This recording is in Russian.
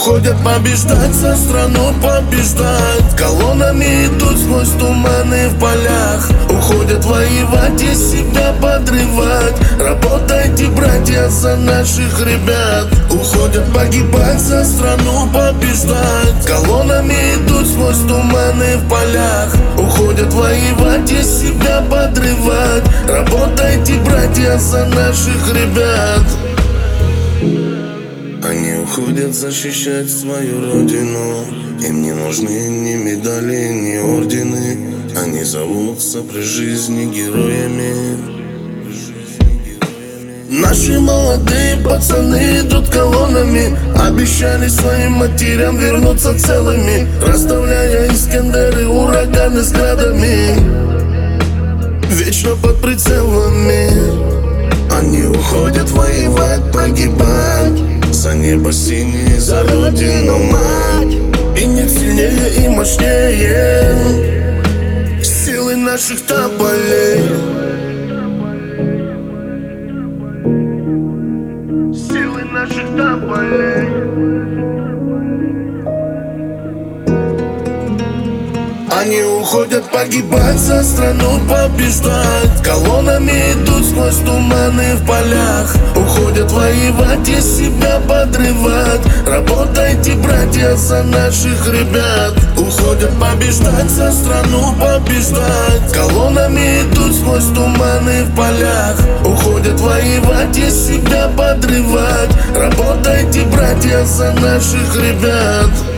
Уходят побеждать, за страну побеждать. Колоннами идут сквозь туманы в полях. Уходят воевать и себя подрывать. Работайте, братья, за наших ребят. Уходят погибать, за страну побеждать. Колоннами идут сквозь туманы в полях. Уходят воевать и себя подрывать. Работайте, братья, за наших ребят. Они уходят защищать свою родину. Им не нужны ни медали, ни ордены. Они зовутся при жизни героями. Наши молодые пацаны идут колоннами. Обещали своим матерям вернуться целыми, расставляя искандеры, ураганы с градами. Вечно под прицелами. Они уходят воевать, погибать. За небо синее, за родину мать. И нет сильнее и мощнее силы наших тополей. Силы наших тополей. Они уходят погибать, за страну побеждать. Колоннами идут сквозь туманы в полях. Уходят воевать и себя подрывать. Работайте, братья, за наших ребят. Уходят побеждать, за страну побеждать. Колоннами идут сквозь туманы в полях. Уходят воевать и себя подрывать. Работайте, братья, за наших ребят.